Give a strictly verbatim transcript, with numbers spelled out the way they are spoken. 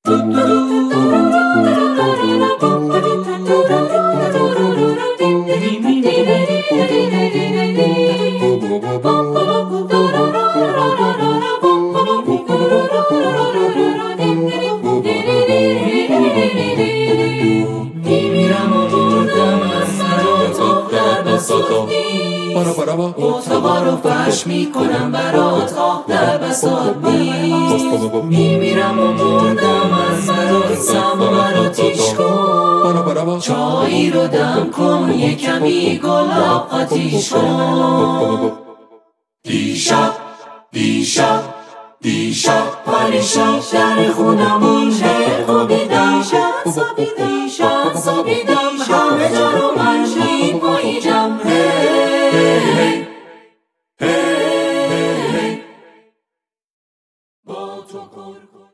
اتوبارو فرش میکنم برات، آه در بساط نیست. میمیرم و مردم از برات، سما رو تیش کن، چایی رو دم کن، یه کمی گلاب آتیش کن. دیشب دیشب دیشب پریشب در خونمون شهر خوابیدم، شب خوابیدم، شب خوابیدم.